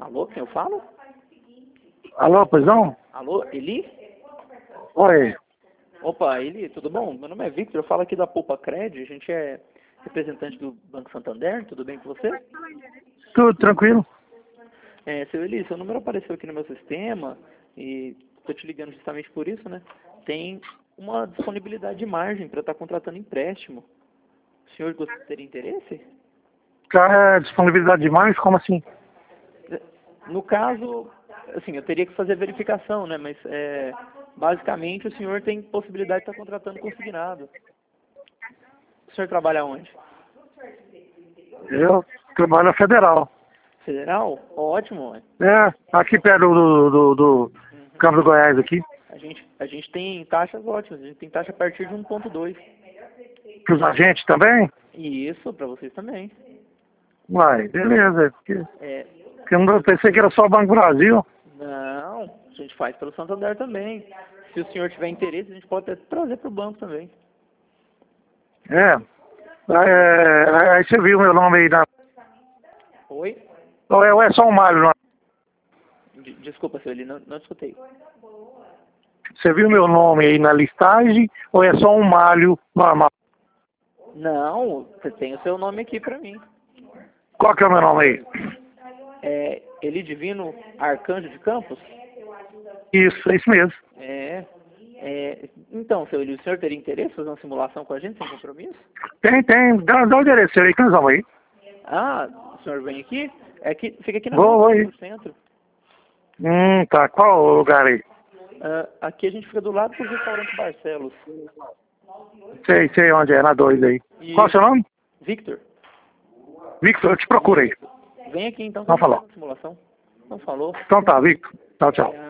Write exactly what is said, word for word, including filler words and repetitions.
Alô, quem eu falo? Alô, pois não? Alô, Eli? Oi. Opa, Eli, tudo bom? Meu nome é Victor, eu falo aqui da Poupa Cred, a gente é representante do Banco Santander, tudo bem com você? Tudo tranquilo? É, seu Eli, seu número apareceu aqui no meu sistema e estou te ligando justamente por isso, né? Tem uma disponibilidade de margem para estar contratando empréstimo. O senhor gostaria de ter interesse? Cara, disponibilidade de mais? Como assim? No caso, assim, eu teria que fazer verificação, né? Mas, é, basicamente, o senhor tem possibilidade de estar contratando consignado. O senhor trabalha onde? Eu trabalho na Federal. Federal? Ótimo, ué. É, aqui perto do, do, do Uhum. Campo do Goiás aqui. A gente, a gente tem taxas ótimas, a gente tem taxa a partir de um ponto dois. Para os agentes também? E isso, para vocês também. Uai, beleza. Porque, É, porque eu não- pensei que era só o Banco Brasil. não, a gente faz pelo Santander também. Se o senhor tiver interesse, a gente pode até trazer para o banco também. É. É, aí você viu meu nome aí na... Oi? Ou é, ou é só um malho? Não? De- Desculpa, seu Eli, não, não escutei. Você viu meu nome aí na listagem ou é só um malho normal? Não, você tem o seu nome aqui para mim. Qual que é o meu nome aí? É Eli Divino Arcanjo de Campos? Isso, é isso mesmo. É, é. Então, seu Eli, o senhor teria interesse em fazer uma simulação com a gente sem compromisso? Tem, tem. Dá, dá o endereço aí que nós vamos aí. Ah, o senhor vem aqui? É que fica aqui na Vou, vou aí. no centro. Hum, tá. Qual o lugar aí? Ah, aqui a gente fica do lado do restaurante Barcelos. Sei, sei onde é, na dois aí. E Qual o seu nome? Victor, Victor, eu te procuro aí. vem aqui então que Não a gente falou. faz uma simulação. Não falou? Então tá, Victor. Tchau, tchau.